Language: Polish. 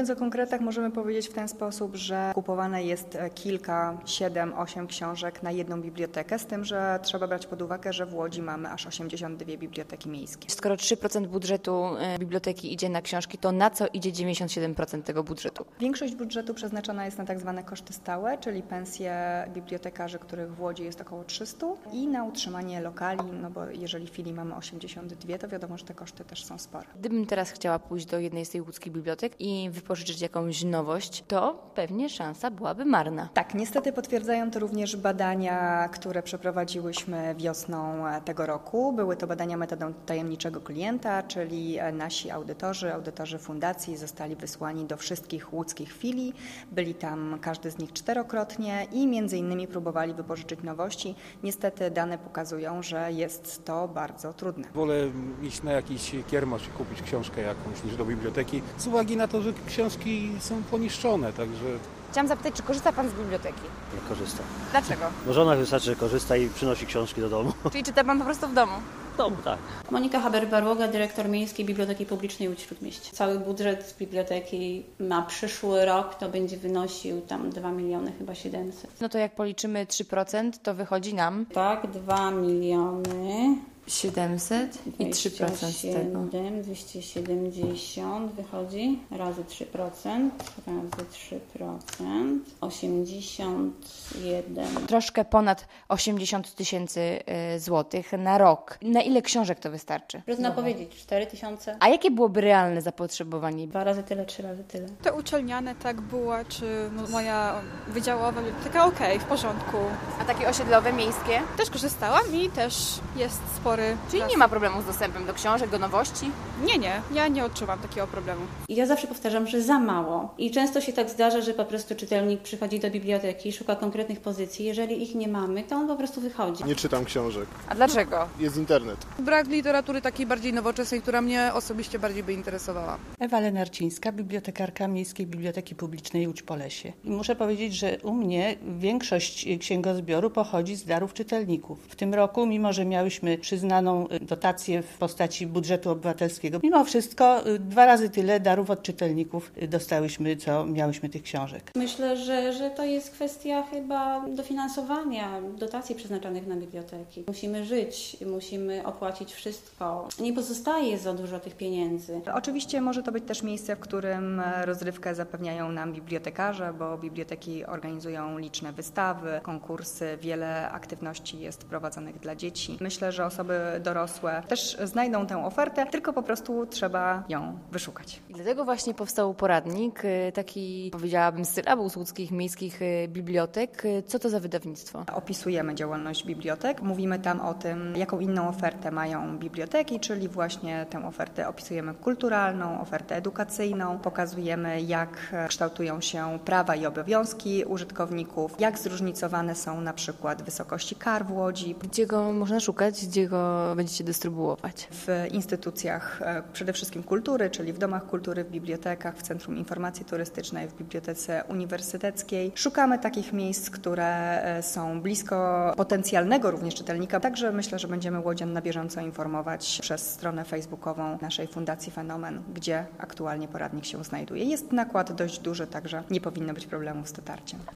Mówiąc o konkretach, możemy powiedzieć w ten sposób, że kupowane jest kilka, 7, 8 książek na jedną bibliotekę, z tym, że trzeba brać pod uwagę, że w Łodzi mamy aż 82 biblioteki miejskie. Skoro 3% budżetu biblioteki idzie na książki, to na co idzie 97% tego budżetu? Większość budżetu przeznaczona jest na tak zwane koszty stałe, czyli pensje bibliotekarzy, których w Łodzi jest około 300 i na utrzymanie lokali, no bo jeżeli w chwili mamy 82, to wiadomo, że te koszty też są spore. Gdybym teraz chciała pójść do jednej z tych łódzkich bibliotek i wypożyczyć jakąś nowość, to pewnie szansa byłaby marna. Tak, niestety potwierdzają to również badania, które przeprowadziłyśmy wiosną tego roku. Były to badania metodą tajemniczego klienta, czyli nasi audytorzy fundacji zostali wysłani do wszystkich łódzkich filii. Byli tam każdy z nich 4-krotnie i między innymi próbowali wypożyczyć nowości. Niestety dane pokazują, że jest to bardzo trudne. Wolę iść na jakiś kiermasz i kupić książkę jakąś niż do biblioteki, z uwagi na to, że książki są poniszczone, także... Chciałam zapytać, czy korzysta Pan z biblioteki? Nie korzystam. Dlaczego? Bo żona wystarczy, że korzysta i przynosi książki do domu. Czyli czyta Pan po prostu w domu? W domu, tak. Monika Haber-Barłoga, dyrektor Miejskiej Biblioteki Publicznej Łódź Śródmieście. Cały budżet biblioteki na przyszły rok to będzie wynosił tam 2 miliony chyba 700. No to jak policzymy 3%, to wychodzi nam Tak, 2 miliony 700 i 3% z tego. 270 wychodzi razy 3%, razy 3%, 81. Troszkę ponad 80 tysięcy złotych na rok. Na ile książek to wystarczy? Trudno powiedzieć, 4 tysiące. A jakie byłoby realne zapotrzebowanie? 2 razy tyle, 3 razy tyle. Te uczelniane, tak, była, czy moja wydziałowa biblioteka, okej, w porządku. A takie osiedlowe, miejskie? Też korzystałam i też jest spory Czyli czas. nie ma problemu z dostępem do książek, do nowości? Nie, ja nie odczuwam takiego problemu. I ja zawsze powtarzam, że za mało. I często się tak zdarza, że po prostu czytelnik przychodzi do biblioteki, szuka konkretnych pozycji. Jeżeli ich nie mamy, to on po prostu wychodzi. Nie czytam książek. A dlaczego? Jest internet. Brak literatury takiej bardziej nowoczesnej, która mnie osobiście bardziej by interesowała. Ewa Lenarcińska, bibliotekarka Miejskiej Biblioteki Publicznej Łódź Polesie. I muszę powiedzieć, że u mnie większość księgozbioru pochodzi z darów czytelników. W tym roku, mimo że miałyśmy przyznaną dotację w postaci budżetu obywatelskiego, mimo wszystko 2 razy tyle darów od czytelników dostałyśmy, co miałyśmy tych książek. Myślę, że to jest kwestia chyba dofinansowania dotacji przeznaczonych na biblioteki. Musimy żyć, musimy opłacić wszystko. Nie pozostaje za dużo tych pieniędzy. Oczywiście może to być też miejsce, w którym rozrywkę zapewniają nam bibliotekarze, bo biblioteki organizują liczne wystawy, konkursy, wiele aktywności jest prowadzonych dla dzieci. Myślę, że osoby dorosłe też znajdą tę ofertę, tylko po prostu trzeba ją wyszukać. I dlatego właśnie powstał poradnik, taki powiedziałabym sylabus łódzkich miejskich bibliotek. Co to za wydawnictwo? Opisujemy działalność bibliotek, mówimy tam o tym, jaką inną ofertę mają biblioteki, czyli właśnie tę ofertę opisujemy kulturalną, ofertę edukacyjną, pokazujemy jak kształtują się prawa i obowiązki użytkowników, jak zróżnicowane są na przykład wysokości kar w Łodzi. Gdzie go można szukać? Gdzie go będziecie dystrybuować? W instytucjach przede wszystkim kultury, czyli w domach kultury, w bibliotekach, w Centrum Informacji Turystycznej, w Bibliotece Uniwersyteckiej. Szukamy takich miejsc, które są blisko potencjalnego również czytelnika. Także myślę, że będziemy łodzian na bieżąco informować przez stronę facebookową naszej Fundacji Fenomen, gdzie aktualnie poradnik się znajduje. Jest nakład dość duży, także nie powinno być problemów z dotarciem.